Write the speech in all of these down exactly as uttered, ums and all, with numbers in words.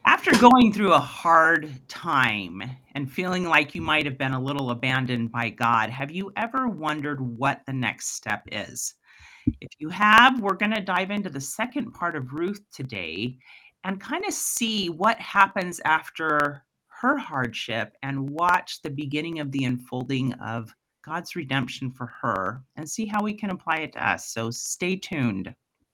After going through a hard time and feeling like you might have been a little abandoned by God, have you ever wondered what the next step is? If you have, we're going to dive into the second part of Ruth today and kind of see what happens after her hardship and watch the beginning of the unfolding of God's redemption for her and see how we can apply it to us. So stay tuned.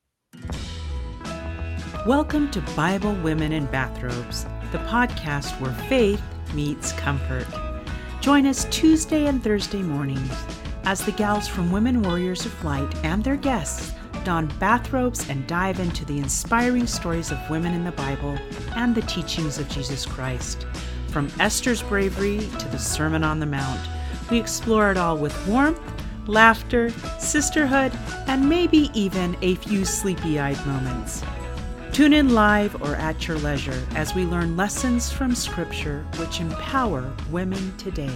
Welcome to Bible Women in Bathrobes, the podcast where faith meets comfort. Join us Tuesday and Thursday mornings as the gals from Women Warriors of Light and their guests don bathrobes and dive into the inspiring stories of women in the Bible and the teachings of Jesus Christ. From Esther's bravery to the Sermon on the Mount, we explore it all with warmth, laughter, sisterhood, and maybe even a few sleepy-eyed moments. Tune in live or at your leisure as we learn lessons from Scripture which empower women today.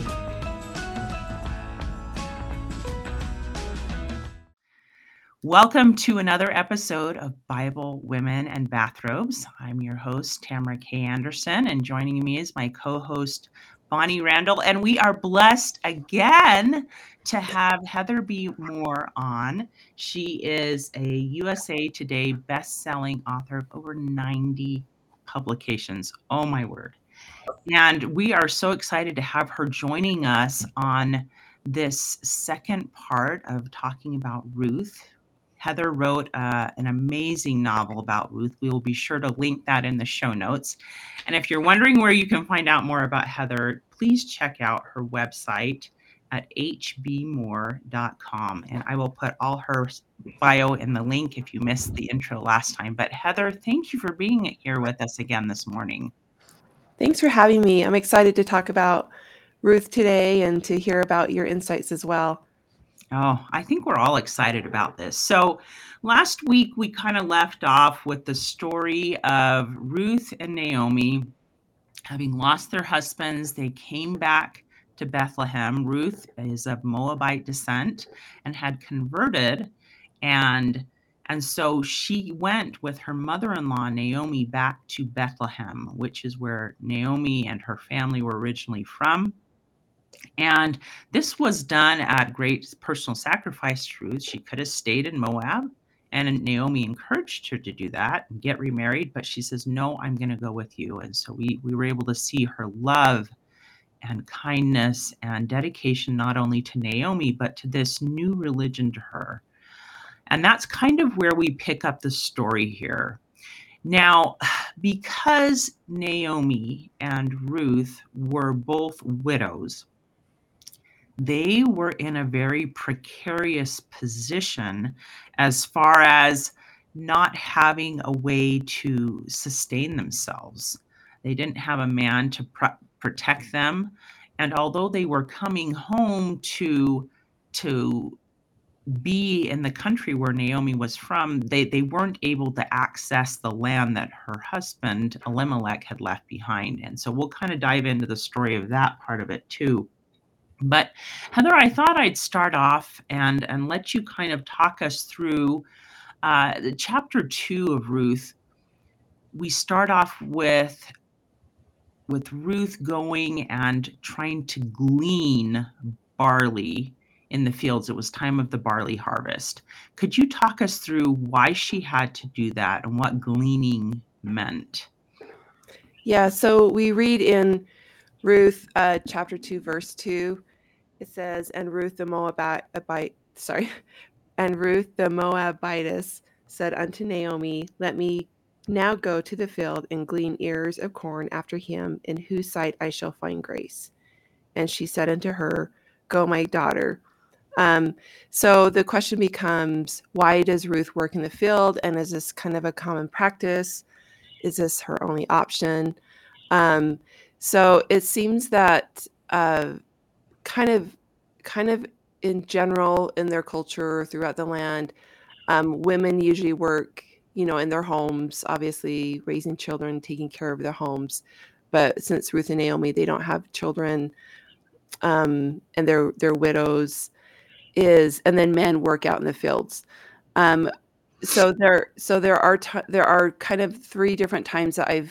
Welcome to another episode of Bible Women and Bathrobes. I'm your host, Tamara K. Anderson, and joining me is my co-host, Bonnie Randall, and we are blessed again to have Heather B. Moore on. She is a U S A Today best-selling author of over ninety publications. Oh my word. And we are so excited to have her joining us on this second part of talking about Ruth. Heather wrote uh, an amazing novel about Ruth. We will be sure to link that in the show notes. And if you're wondering where you can find out more about Heather, please check out her website at h b moore dot com. And I will put all her bio in the link if you missed the intro last time. But Heather, thank you for being here with us again this morning. Thanks for having me. I'm excited to talk about Ruth today and to hear about your insights as well. Oh, I think we're all excited about this. So last week, we kind of left off with the story of Ruth and Naomi having lost their husbands. They came back to Bethlehem. Ruth is of Moabite descent and had converted. And, and so she went with her mother-in-law, Naomi, back to Bethlehem, which is where Naomi and her family were originally from. And this was done at great personal sacrifice to Ruth. She could have stayed in Moab, and Naomi encouraged her to do that and get remarried. But she says, no, I'm going to go with you. And so we, we were able to see her love and kindness and dedication, not only to Naomi, but to this new religion to her. And that's kind of where we pick up the story here. Now, because Naomi and Ruth were both widows, they were in a very precarious position as far as not having a way to sustain themselves. They didn't have a man to pr- protect them. And although they were coming home to, to be in the country where Naomi was from, they, they weren't able to access the land that her husband, Elimelech, had left behind. And so we'll kind of dive into the story of that part of it too. But Heather, I thought I'd start off and, and let you kind of talk us through uh, the chapter two of Ruth. We start off with, with Ruth going and trying to glean barley in the fields. It was time of the barley harvest. Could you talk us through why she had to do that and what gleaning meant? Yeah, so we read in Ruth uh, chapter two, verse two. It says, and Ruth the Moabite, sorry, and Ruth the Moabitess said unto Naomi, let me now go to the field and glean ears of corn after him, in whose sight I shall find grace. And she said unto her, go, my daughter. Um, so the question becomes, why does Ruth work in the field? And is this kind of a common practice? Is this her only option? Um, so it seems that uh, kind of kind of in general in their culture throughout the land, um, women usually work, you know, in their homes, obviously raising children, taking care of their homes. But since Ruth and Naomi, they don't have children, um, and they're they're widows, is and then men work out in the fields. Um, so there so there are t- there are kind of three different times that I've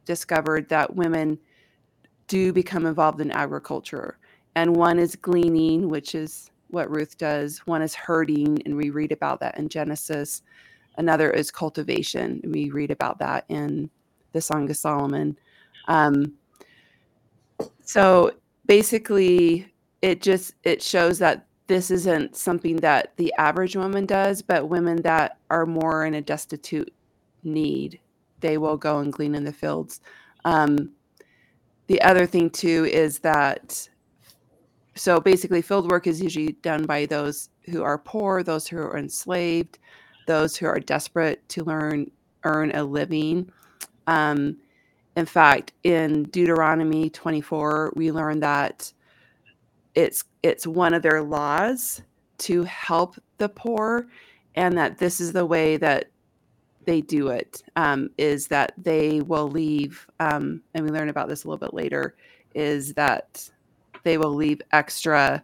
discovered that women do become involved in agriculture. And one is gleaning, which is what Ruth does. One is herding, and we read about that in Genesis. Another is cultivation. And we read about that in the Song of Solomon. Um, so basically, it just it shows that this isn't something that the average woman does, but women that are more in a destitute need, they will go and glean in the fields. Um, the other thing too is that, so basically field work is usually done by those who are poor, those who are enslaved, those who are desperate to learn, earn a living. Um, in fact, in Deuteronomy twenty-four, we learn that it's it's one of their laws to help the poor, and that this is the way that they do it, um, is that they will leave, um, and we learn about this a little bit later, is that they will leave extra,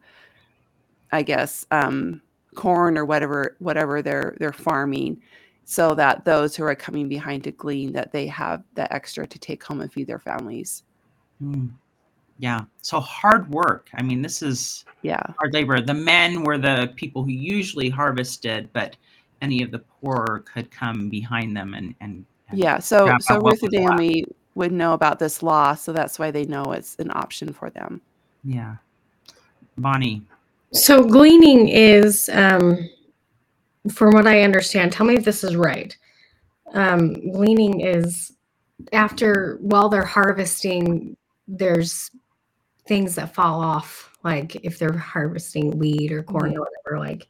I guess, um, corn or whatever whatever they're they're farming, so that those who are coming behind to glean, that they have the extra to take home and feed their families. Mm. Yeah. So hard work. I mean, this is Yeah. hard labor. The men were the people who usually harvested, but any of the poor could come behind them and and, and Yeah. So grab so out what Ruth and was left. Naomi would know about this law, so that's why they know it's an option for them. Yeah. Bonnie. So gleaning is, um, from what I understand, tell me if this is right. Um, gleaning is after, while they're harvesting, there's things that fall off. Like if they're harvesting wheat or corn Mhm. or whatever, like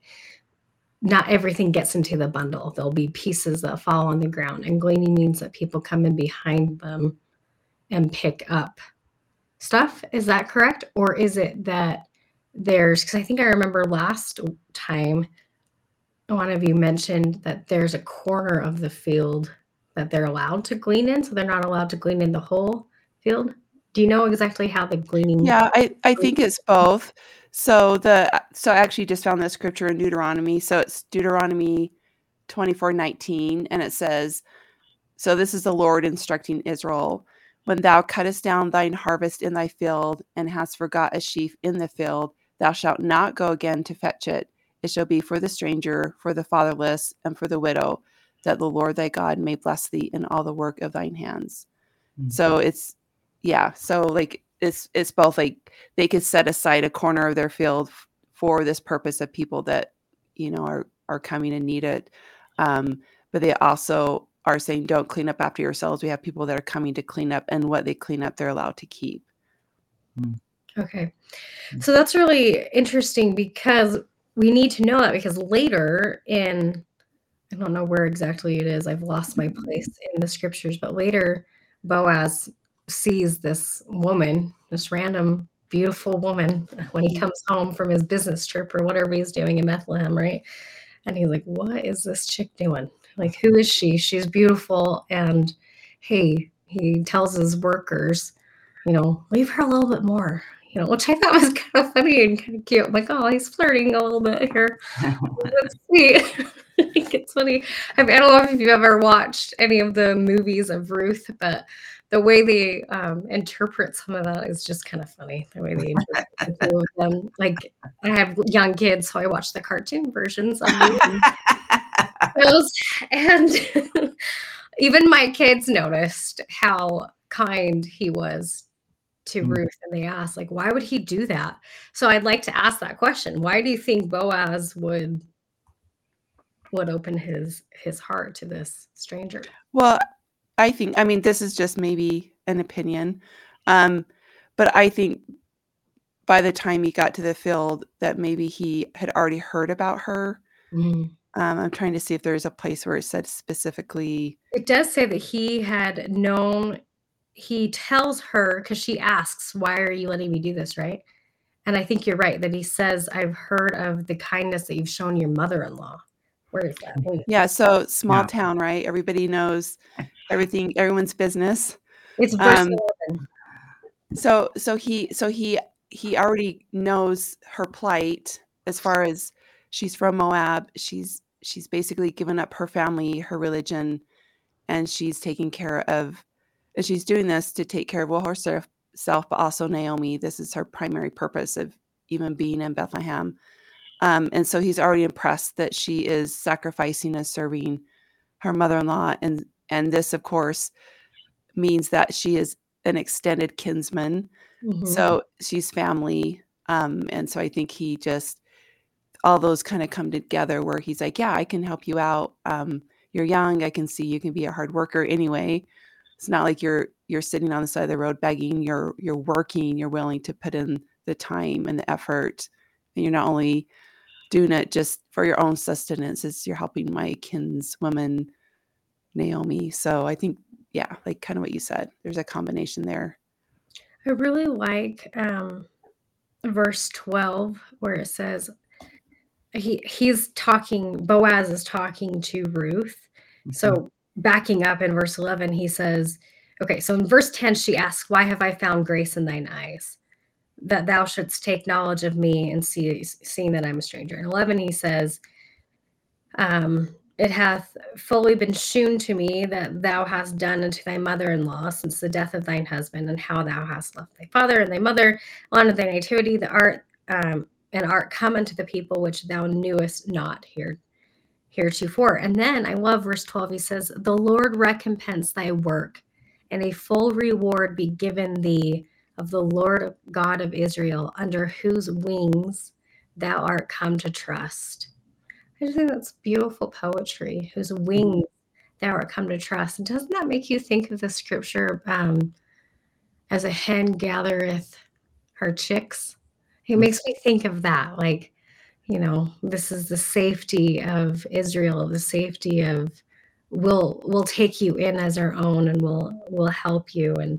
not everything gets into the bundle. There'll be pieces that fall on the ground. And gleaning means that people come in behind them and pick up stuff. Is that correct? Or is it that there's, because I think I remember last time one of you mentioned that there's a corner of the field that they're allowed to glean in, so they're not allowed to glean in the whole field. Do you know exactly how the gleaning? Yeah, I, I think it's both. So the so I actually just found the scripture in Deuteronomy. So it's Deuteronomy twenty-four nineteen, and it says, so this is the Lord instructing Israel, when thou cuttest down thine harvest in thy field, and hast forgot a sheaf in the field, thou shalt not go again to fetch it. It shall be for the stranger, for the fatherless, and for the widow, that the Lord thy God may bless thee in all the work of thine hands. Mm. So it's, yeah. So like it's it's both, like they could set aside a corner of their field f- for this purpose of people that, you know, are are coming and need it. Um, but they also are saying, don't clean up after yourselves. We have people that are coming to clean up, and what they clean up, they're allowed to keep. Okay. So that's really interesting, because we need to know that, because later in, I don't know where exactly it is, I've lost my place in the scriptures, but later Boaz sees this woman, this random beautiful woman, when he comes home from his business trip or whatever he's doing in Bethlehem, right? And he's like, what is this chick doing? Like, who is she? She's beautiful. And hey, he tells his workers, you know, leave her a little bit more, you know, which I thought was kind of funny and kind of cute. I'm like, oh, he's flirting a little bit here. Let's see. I think it's funny. I mean, I don't know if you've ever watched any of the movies of Ruth, but the way they um, interpret some of that is just kind of funny. The way they interpret the two of them. Like, I have young kids, so I watch the cartoon versions of those. And even my kids noticed how kind he was to Mm. Ruth, and they asked, like, why would he do that? So I'd like to ask that question. Why do you think Boaz would would open his his heart to this stranger? Well, I think, I mean, this is just maybe an opinion, um, but I think by the time he got to the field, that maybe he had already heard about her. Mhm. Um, I'm trying to see if there's a place where it said specifically. It does say that he had known, he tells her, because she asks, why are you letting me do this, right? And I think you're right that he says, I've heard of the kindness that you've shown your mother-in-law. Where is that? Wait, Yeah, so small Yeah. town, right? Everybody knows everything, everyone's business. it's verse Um, eleven. so so he so he he already knows her plight, as far as she's from Moab. She's she's basically given up her family, her religion, and she's taking care of and she's doing this to take care of well herself, but also Naomi. This is her primary purpose of even being in Bethlehem. Um, and so he's already impressed that she is sacrificing and serving her mother-in-law. And, and this, of course, means that she is an extended kinsman. Mm-hmm. So she's family. Um, and so I think he just, all those kind of come together where he's like, yeah, I can help you out. Um, you're young. I can see you can be a hard worker anyway. It's not like you're, you're sitting on the side of the road begging. You're, you're working, you're willing to put in the time and the effort. And you're not only doing it just for your own sustenance, it's you're helping my kinswoman, Naomi. So I think, yeah, like kind of what you said, there's a combination there. I really like um, verse twelve where it says, he he's talking, Boaz is talking to Ruth. Mm-hmm. So backing up in verse eleven, he says, okay, so in verse ten, she asks, why have I found grace in thine eyes, that thou shouldst take knowledge of me and see, seeing that I'm a stranger? In eleven, he says, um, it hath fully been shewn to me that thou hast done unto thy mother-in-law since the death of thine husband, and how thou hast left thy father and thy mother, on thy nativity, the art, um, and art come unto the people which thou knewest not here, heretofore. And then I love verse twelve. He says, the Lord recompense thy work, and a full reward be given thee of the Lord God of Israel, under whose wings thou art come to trust. I just think that's beautiful poetry, whose wings thou art come to trust. And doesn't that make you think of the scripture, um, as a hen gathereth her chicks? It makes me think of that. Like, you know, this is the safety of Israel, the safety of we'll, we'll take you in as our own, and we'll, we'll help you. And,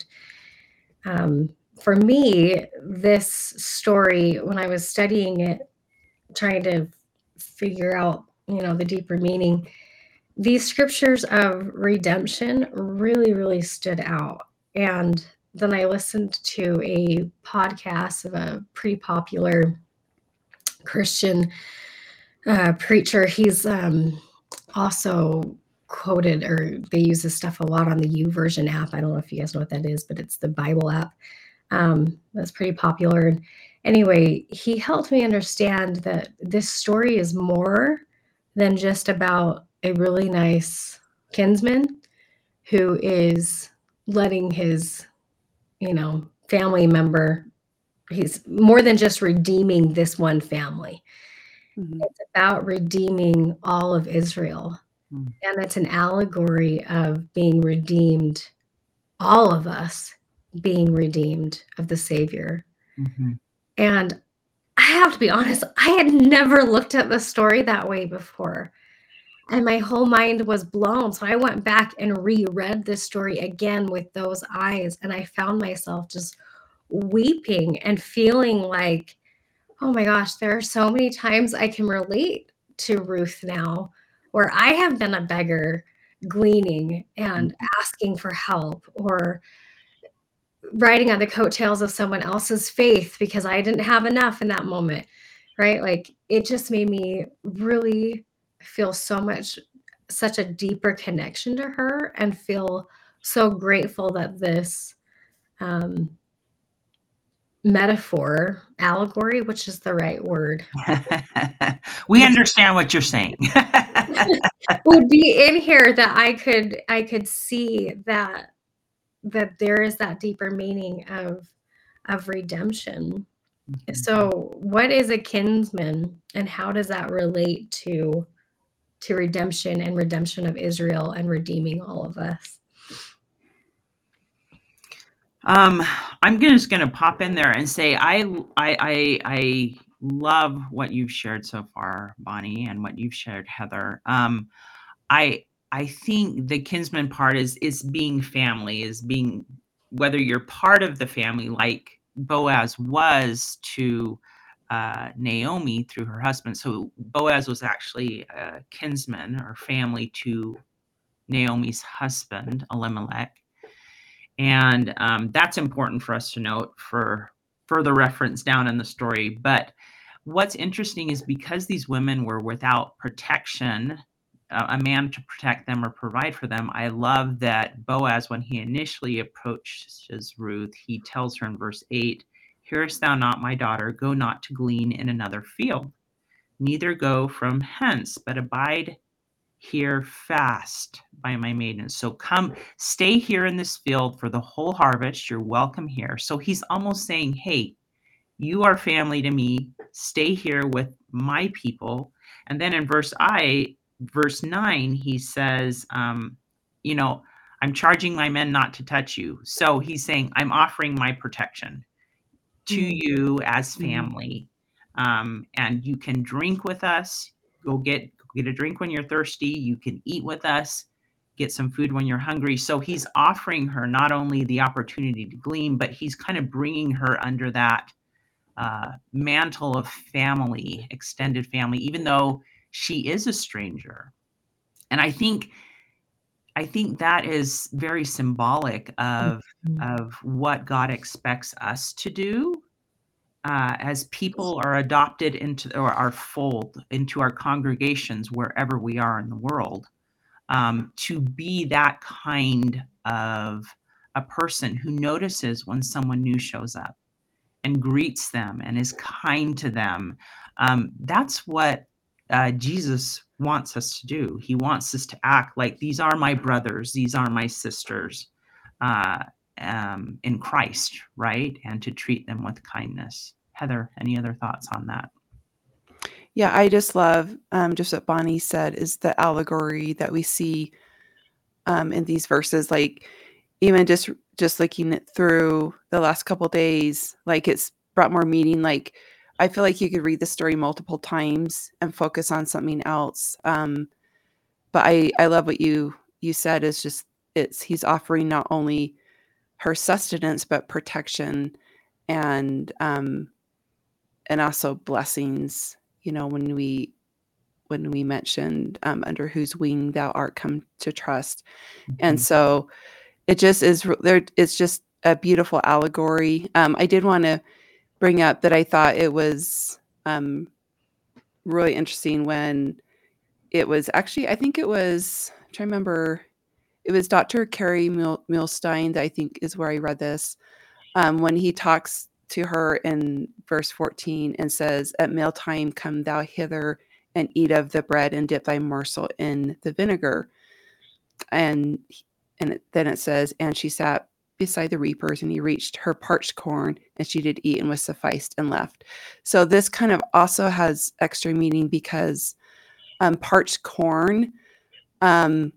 um, for me, this story, when I was studying it, trying to figure out, you know, the deeper meaning, these scriptures of redemption really, really stood out. And then I listened to a podcast of a pretty popular Christian uh, preacher. He's um, also quoted, or they use this stuff a lot on the YouVersion app. I don't know if you guys know what that is, but it's the Bible app. Um, that's pretty popular. Anyway, he helped me understand that this story is more than just about a really nice kinsman who is letting his, you know, family member, he's more than just redeeming this one family. Mm-hmm. It's about redeeming all of Israel. Mm-hmm. And it's an allegory of being redeemed, all of us being redeemed of the Savior. Mm-hmm. And I have to be honest, I had never looked at the story that way before. And my whole mind was blown. So I went back and reread this story again with those eyes. And I found myself just weeping and feeling like, oh my gosh, there are so many times I can relate to Ruth now, where I have been a beggar gleaning and asking for help, or riding on the coattails of someone else's faith because I didn't have enough in that moment, right? Like, it just made me really feel so much, such a deeper connection to her, and feel so grateful that this um, metaphor, allegory, which is the right word. We understand what you're saying. Would be in here, that I could, I could see that that there is that deeper meaning of, of redemption. Mm-hmm. So what is a kinsman, and how does that relate to, to redemption and redemption of Israel and redeeming all of us? Um, I'm just going to pop in there and say, I, I, I, I love what you've shared so far, Bonnie, and what you've shared, Heather. Um, I, I think the kinsman part is, is being family, is being, whether you're part of the family, like Boaz was to uh, Naomi through her husband. So Boaz was actually a kinsman or family to Naomi's husband, Elimelech. And um, that's important for us to note for further reference down in the story. But what's interesting is because these women were without protection, a man to protect them or provide for them. I love that Boaz, when he initially approaches Ruth, he tells her in verse eight, "Hearest thou not, my daughter? Go not to glean in another field, neither go from hence, but abide here fast by my maidens." So come, stay here in this field for the whole harvest. You're welcome here. So he's almost saying, hey, you are family to me. Stay here with my people. And then in verse I, verse nine, he says, um, you know, I'm charging my men not to touch you. So he's saying, I'm offering my protection to Mhm. you as Mhm. family. Um, and you can drink with us. Go get, go get a drink when you're thirsty. You can eat with us. Get some food when you're hungry. So he's offering her not only the opportunity to glean, but he's kind of bringing her under that uh, mantle of family, extended family, even though she is a stranger. And I think, I think that is very symbolic of, Mhm. of what God expects us to do uh, as people are adopted into or our fold, into our congregations, wherever we are in the world, um, to be that kind of a person who notices when someone new shows up and greets them and is kind to them. Um, that's what uh, Jesus wants us to do. He wants us to act like these are my brothers, these are my sisters uh, um, in Christ, right? And to treat them with kindness. Heather, any other thoughts on that? Yeah, I just love um, just what Bonnie said is the allegory that we see um, in these verses. Like even just just looking it through the last couple days, like it's brought more meaning. Like I feel like you could read the story multiple times and focus on something else. Um, but I I love what you you said is just it's he's offering not only her sustenance but protection and um, and also blessings. You know when we when we mentioned um, under whose wing thou art come to trust. And Mhm. so it just is there. It's just a beautiful allegory. Um, I did want to bring up that I thought it was um, really interesting when it was actually, I think it was, I'm trying to remember, it was Doctor Carrie Mil- Milstein that I think is where I read this. Um, when he talks to her in verse fourteen and says, "At mealtime come thou hither and eat of the bread and dip thy morsel in the vinegar." And and it, then it says, "And she sat beside the reapers, and he reached her parched corn, and she did eat and was sufficed and left." So this kind of also has extra meaning because um, parched corn um,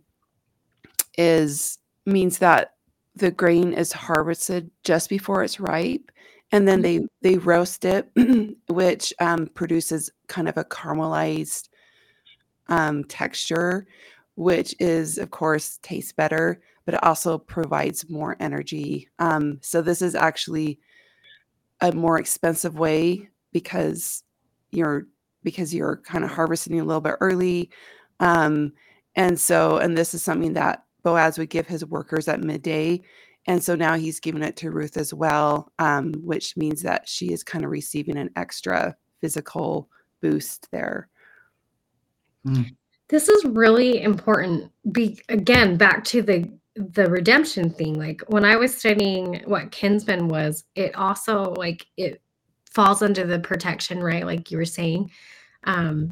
is means that the grain is harvested just before it's ripe, and then they they roast it, which um, produces kind of a caramelized um, texture, which is, of course, tastes better, but it also provides more energy. Um, so this is actually a more expensive way because you're because you're kind of harvesting a little bit early. Um, and so, and this is something that Boaz would give his workers at midday. And so now he's giving it to Ruth as well, um, which means that she is kind of receiving an extra physical boost there. Mm. This is really important. Be again back to the the redemption thing. Like when I was studying what kinsman was, it also like it falls under the protection, right? Like you were saying. Um,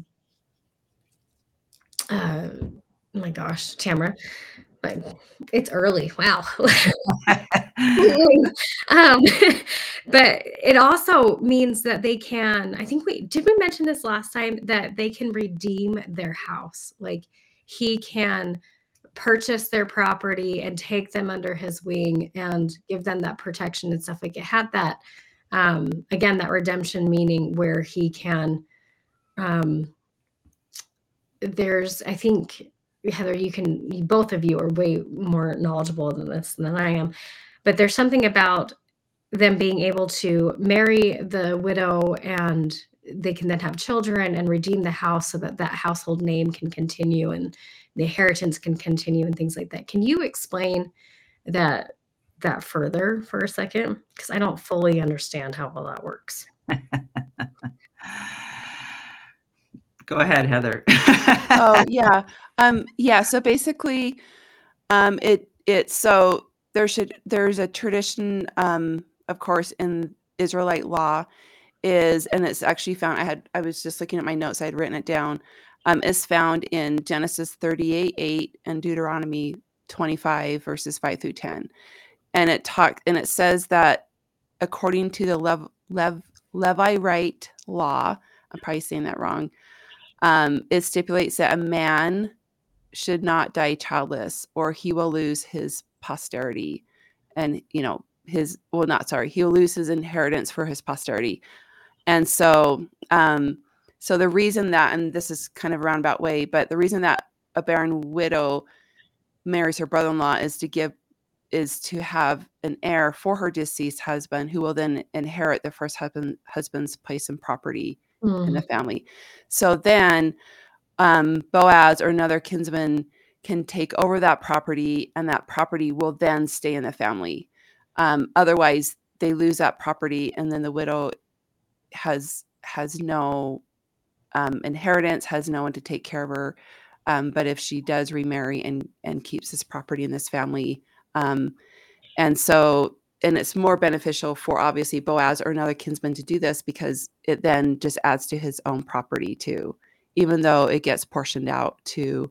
uh, oh my gosh, Tamara, but it's early. Wow. um, but it also means that they can, I think we did we mention this last time that they can redeem their house. Like he can purchase their property and take them under his wing and give them that protection and stuff. Like it had that um again, that redemption meaning where he can um there's I think Heather, you can you, both of you are way more knowledgeable than this than I am, but there's something about them being able to marry the widow and they can then have children and redeem the house so that that household name can continue and the inheritance can continue and things like that. Can you explain that that further for a second? Because I don't fully understand how well that works. Go ahead, Heather. Oh yeah. Um, yeah. So basically, um, it it so there should there's a tradition, um, of course, in Israelite law is, and it's actually found. I had I was just looking at my notes. I had written it down. Um, is found in Genesis thirty-eight eight and Deuteronomy twenty-five verses five through ten, and it talk and it says that according to the Lev, Lev, Levirate law, I'm probably saying that wrong. Um, it stipulates that a man should not die childless, or he will lose his posterity, and you know his well, not sorry, he will lose his inheritance for his posterity. And so, um, so the reason that, and this is kind of a roundabout way, but the reason that a barren widow marries her brother-in-law is to give is to have an heir for her deceased husband who will then inherit the first husband, husband's place and property mm. in the family. So then um, Boaz or another kinsman can take over that property, and that property will then stay in the family. Um, otherwise, they lose that property, and then the widow has has no um, inheritance, has no one to take care of her. Um, but if she does remarry and and keeps this property in this family, um, and so and it's more beneficial for obviously Boaz or another kinsman to do this because it then just adds to his own property too, even though it gets portioned out to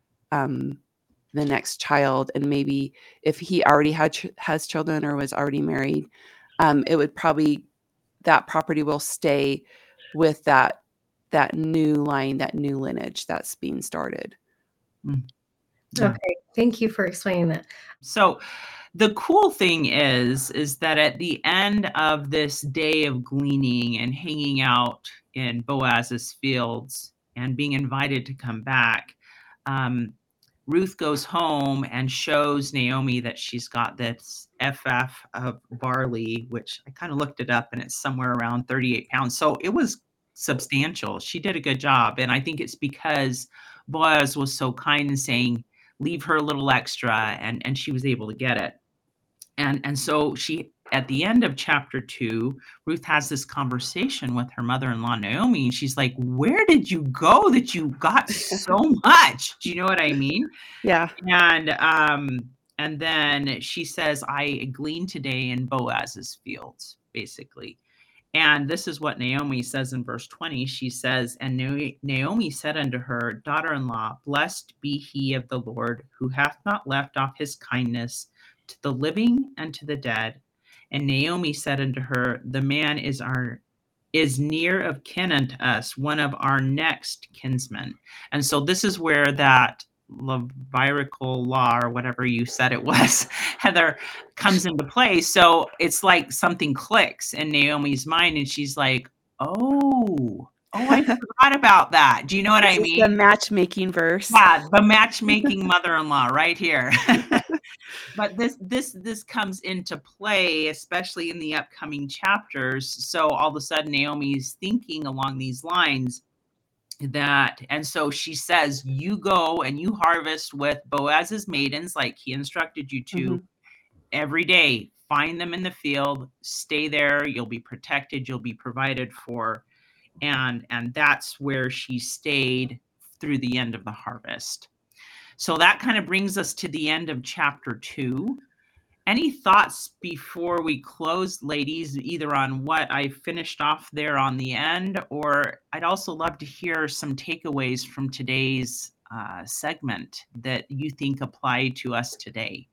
um, the next child. And maybe if he already had ch- has children or was already married, um, it would probably that property will stay with that that new line, that new lineage that's being started. Mm. Yeah. Okay, thank you for explaining that. So the cool thing is, is that at the end of this day of gleaning and hanging out in Boaz's fields and being invited to come back, um, Ruth goes home and shows Naomi that she's got this ephah of barley, which I kind of looked it up, and it's somewhere around thirty-eight pounds. So it was substantial. She did a good job. And I think it's because Boaz was so kind and saying, leave her a little extra, and, and she was able to get it. And, and so she, at the end of chapter two, Ruth has this conversation with her mother-in-law, Naomi, and she's like, where did you go that you got so much? Do you know what I mean? Yeah. And, um, and then she says, I gleaned today in Boaz's fields, basically. And this is what Naomi says in verse twenty. She says, and Naomi said unto her daughter-in-law, blessed be he of the Lord, who hath not left off his kindness to the living and to the dead. And Naomi said unto her, the man is our is near of kin unto us, one of our next kinsmen. And so this is where that Levitical law, or whatever you said it was, Heather, comes into play. So it's like something clicks in Naomi's mind, and she's like, oh, oh, I forgot about that. Do you know what this I mean? The matchmaking verse. Yeah, the matchmaking mother-in-law right here. But this this this comes into play, especially in the upcoming chapters. So all of a sudden, Naomi's thinking along these lines. That and so she says, you go and you harvest with Boaz's maidens like he instructed you to mm-hmm. every day. Find them in the field, stay there, you'll be protected, you'll be provided for. And and that's where she stayed through the end of the harvest. So that kind of brings us to the end of chapter two. Any thoughts before we close, ladies, either on what I finished off there on the end, or I'd also love to hear some takeaways from today's uh, segment that you think apply to us today?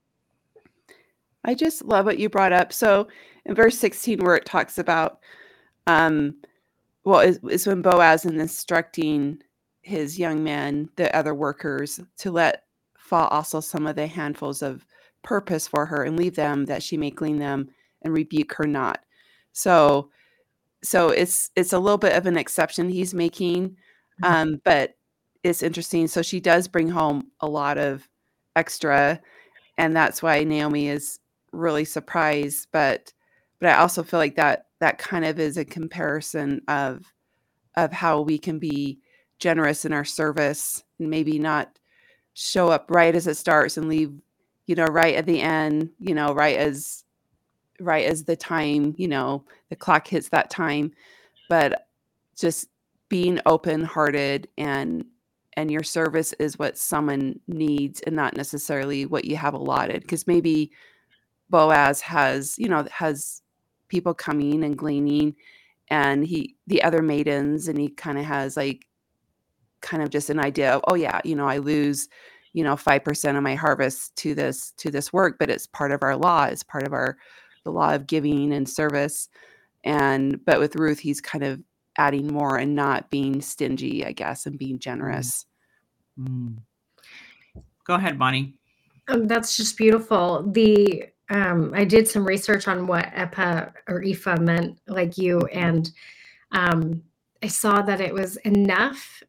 I just love what you brought up. So in verse sixteen, where it talks about, um, well, is, is when Boaz is instructing his young men, the other workers, to let fall also some of the handfuls of purpose for her and leave them that she may glean them and rebuke her not. So, so it's, it's a little bit of an exception he's making, um, but it's interesting. So she does bring home a lot of extra, and that's why Naomi is really surprised. But, but I also feel like that, that kind of is a comparison of, of how we can be generous in our service and maybe not show up right as it starts and leave, you know, right at the end, you know, right as, right as the time, you know, the clock hits that time, but just being open-hearted, and and your service is what someone needs and not necessarily what you have allotted. Because maybe Boaz has, you know, has people coming and gleaning, and he the other maidens, and he kind of has like kind of just an idea of, oh yeah, you know, I lose, you know, five percent of my harvest to this to this work, but it's part of our law, it's part of our the law of giving and service. And but with Ruth, he's kind of adding more and not being stingy, I guess, and being generous. Mm. Go ahead, Bonnie. Um, that's just beautiful. The um, I did some research on what epa or ephah meant, like you, and um, I saw that it was enough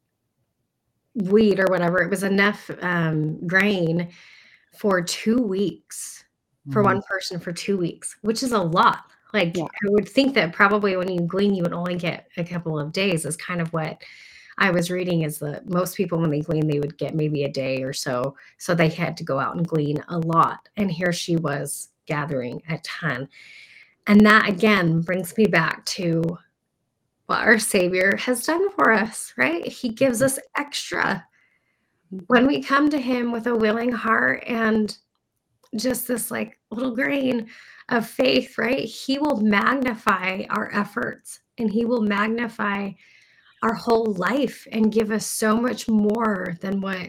wheat or whatever. It was enough um, grain for two weeks for Mhm. one person for two weeks, which is a lot. Like Yeah. I would think that probably when you glean, you would only get a couple of days. Is kind of what I was reading. Is that most people when they glean, they would get maybe a day or so. So they had to go out and glean a lot. And here she was gathering a ton. And that again brings me back to what our Savior has done for us, right? He gives us extra when we come to him with a willing heart and just this like little grain of faith, right? He will magnify our efforts and he will magnify our whole life and give us so much more than what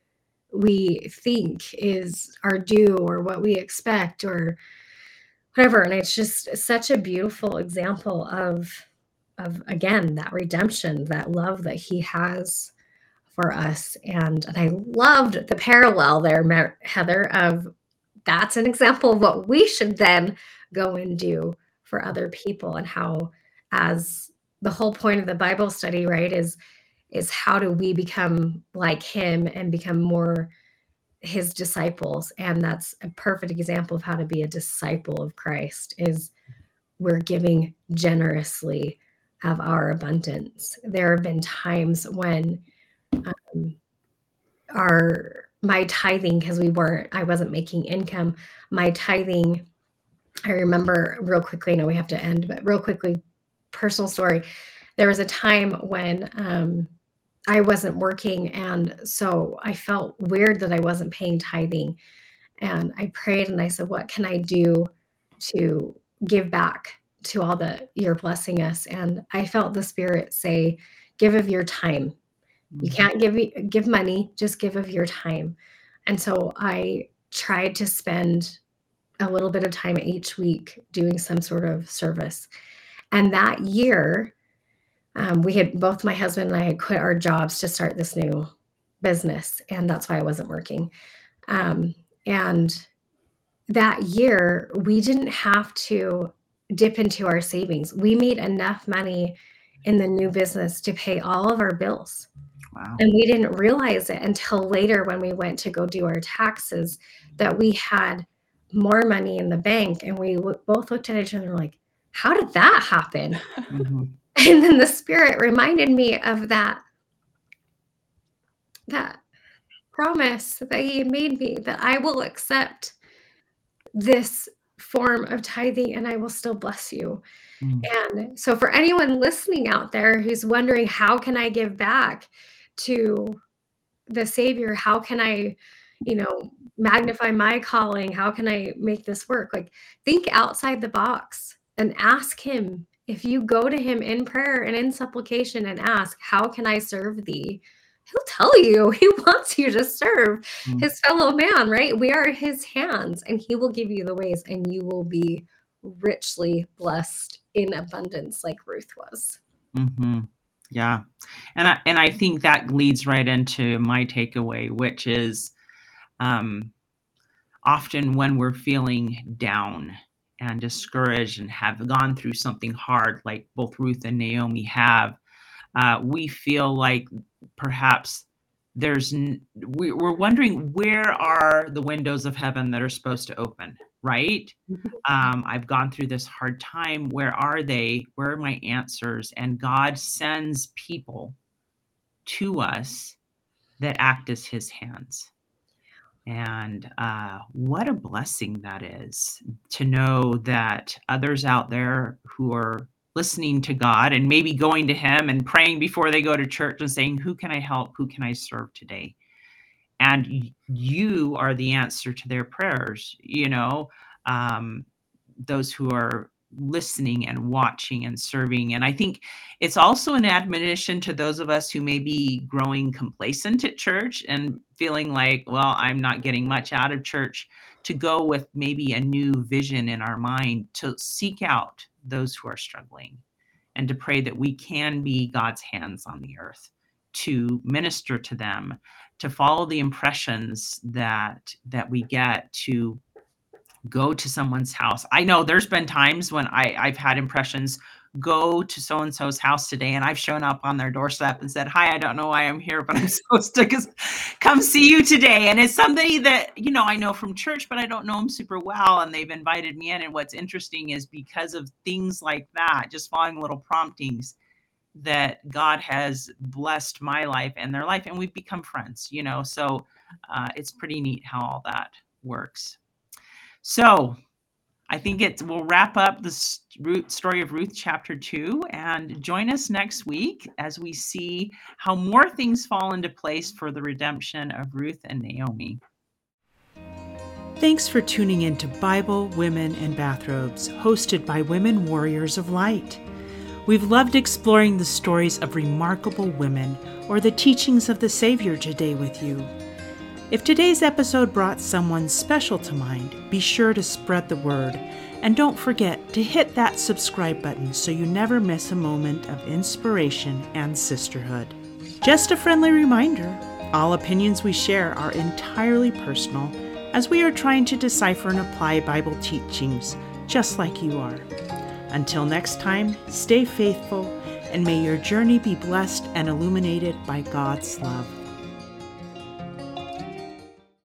we think is our due or what we expect or whatever. And it's just such a beautiful example of, of again, that redemption, that love that he has for us. And, and I loved the parallel there, Heather, of that's an example of what we should then go and do for other people, and how, as the whole point of the Bible study, right, is is how do we become like him and become more his disciples. And that's a perfect example of how to be a disciple of Christ, is we're giving generously of our abundance. There have been times when um, our my tithing, because we weren't, I wasn't making income, my tithing, I remember real quickly, I know we have to end, but real quickly, personal story. There was a time when um, I wasn't working. And so I felt weird that I wasn't paying tithing. And I prayed and I said, what can I do to give back to all that you're blessing us? And I felt the Spirit say, give of your time. You can't give give money, just give of your time. And so I tried to spend a little bit of time each week doing some sort of service. And that year, um, we had both my husband and I had quit our jobs to start this new business. And that's why I wasn't working. Um, and that year, we didn't have to dip into our savings. We made enough money in the new business to pay all of our bills. Wow. And we didn't realize it until later when we went to go do our taxes that we had more money in the bank. And we w- both looked at each other and were like, how did that happen? Mm-hmm. And then the Spirit reminded me of that, that promise that he had made me, that I will accept this form of tithing and I will still bless you. Mm-hmm. And so for anyone listening out there who's wondering, how can I give back to the Savior? How can I, you know, magnify my calling? How can I make this work? Like, think outside the box and ask him. If you go to him in prayer and in supplication and ask, how can I serve thee? He'll tell you. He wants you to serve mm-hmm. his fellow man, right? We are his hands, and he will give you the ways, and you will be richly blessed in abundance like Ruth was. Mm-hmm. Yeah. And I, and I think that leads right into my takeaway, which is um, often when we're feeling down and discouraged and have gone through something hard, like both Ruth and Naomi have, uh, we feel like perhaps there's, n- we, we're wondering, where are the windows of heaven that are supposed to open, right? Um, I've gone through this hard time. Where are they? Where are my answers? And God sends people to us that act as his hands. And uh, what a blessing that is, to know that others out there who are listening to God and maybe going to him and praying before they go to church and saying, who can I help? Who can I serve today? And you are the answer to their prayers, you know, um, those who are listening and watching and serving. And I think it's also an admonition to those of us who may be growing complacent at church and feeling like, well, I'm not getting much out of church, to go with maybe a new vision in our mind to seek out those who are struggling and to pray that we can be God's hands on the earth to minister to them, to follow the impressions that that we get, to go to someone's house. I know there's been times when I, I've had impressions, go to so-and-so's house today, and I've shown up on their doorstep and said, hi, I don't know why I'm here, but I'm supposed to come see you today. And it's somebody that, you know, I know from church, but I don't know them super well, and they've invited me in. And what's interesting is because of things like that, just following little promptings, that God has blessed my life and their life, and we've become friends, you know, so uh, it's pretty neat how all that works. So I think it's, we'll wrap up the story of Ruth chapter two, and join us next week as we see how more things fall into place for the redemption of Ruth and Naomi. Thanks for tuning in to Bible, Women, and Bathrobes, hosted by Women Warriors of Light. We've loved exploring the stories of remarkable women or the teachings of the Savior today with you. If today's episode brought someone special to mind, be sure to spread the word, and don't forget to hit that subscribe button so you never miss a moment of inspiration and sisterhood. Just a friendly reminder, all opinions we share are entirely personal, as we are trying to decipher and apply Bible teachings just like you are. Until next time, stay faithful, and may your journey be blessed and illuminated by God's love.